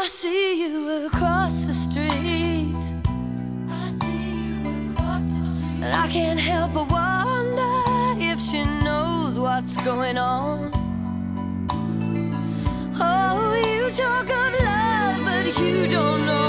I see you across the street. I see you across the street. And I can't help but wonder if she knows what's going on. Oh, you talk of love, but you don't know